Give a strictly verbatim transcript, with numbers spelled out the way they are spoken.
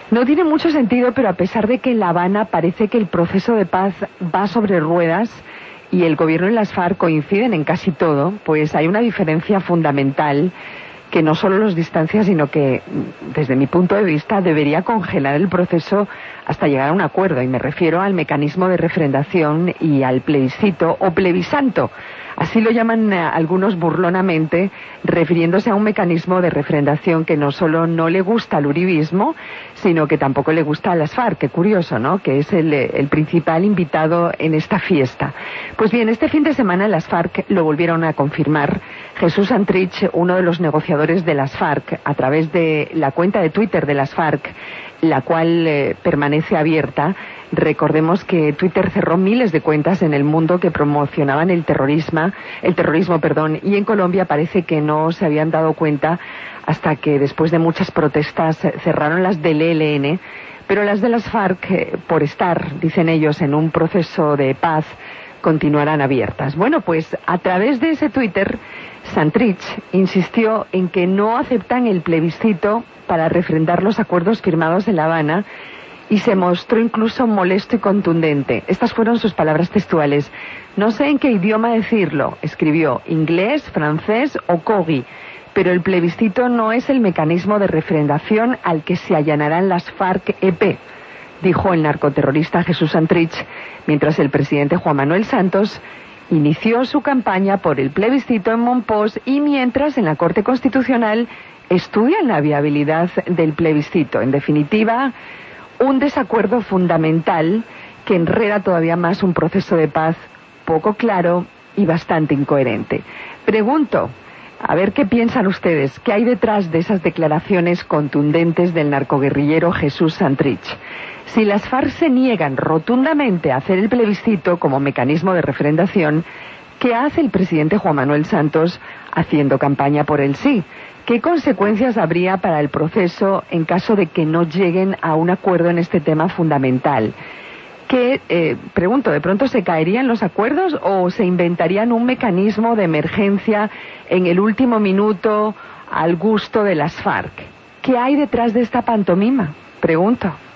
No tiene mucho sentido, pero a pesar de que en La Habana parece que el proceso de paz va sobre ruedas y el gobierno y las FARC coinciden en casi todo, pues hay una diferencia fundamental que no solo los distancia, sino que, desde mi punto de vista, debería congelar el proceso hasta llegar a un acuerdo. Y me refiero al mecanismo de refrendación y al plebiscito o plebisanto. Así lo llaman eh, algunos burlonamente, refiriéndose a un mecanismo de refrendación que no solo no le gusta al uribismo, sino que tampoco le gusta a las FARC. Qué curioso, ¿no?, que es el, el principal invitado en esta fiesta. Pues bien, este fin de semana las FARC lo volvieron a confirmar. Jesús Santrich, uno de los negociadores de las FARC, a través de la cuenta de Twitter de las FARC, la cual eh, permanece abierta. Recordemos que Twitter cerró miles de cuentas en el mundo que promocionaban el terrorismo, el terrorismo, perdón, y en Colombia parece que no se habían dado cuenta hasta que después de muchas protestas cerraron las del E L N, pero las de las FARC, eh, por estar, dicen ellos, en un proceso de paz, continuarán abiertas. Bueno, pues a través de ese Twitter, Santrich insistió en que no aceptan el plebiscito para refrendar los acuerdos firmados en La Habana y se mostró incluso molesto y contundente. Estas fueron sus palabras textuales. No sé en qué idioma decirlo, escribió, inglés, francés o kogi, pero el plebiscito no es el mecanismo de refrendación al que se allanarán las FARC-E P, dijo el narcoterrorista Jesús Santrich, mientras el presidente Juan Manuel Santos inició su campaña por el plebiscito en Monpós y mientras en la Corte Constitucional estudian la viabilidad del plebiscito. En definitiva, un desacuerdo fundamental que enreda todavía más un proceso de paz poco claro y bastante incoherente. Pregunto, a ver qué piensan ustedes, ¿qué hay detrás de esas declaraciones contundentes del narcoguerrillero Jesús Santrich? Si las FARC se niegan rotundamente a hacer el plebiscito como mecanismo de refrendación, ¿qué hace el presidente Juan Manuel Santos haciendo campaña por el sí? ¿Qué consecuencias habría para el proceso en caso de que no lleguen a un acuerdo en este tema fundamental? ¿Qué, eh, pregunto, de pronto se caerían los acuerdos o se inventarían un mecanismo de emergencia en el último minuto al gusto de las FARC? ¿Qué hay detrás de esta pantomima? Pregunto.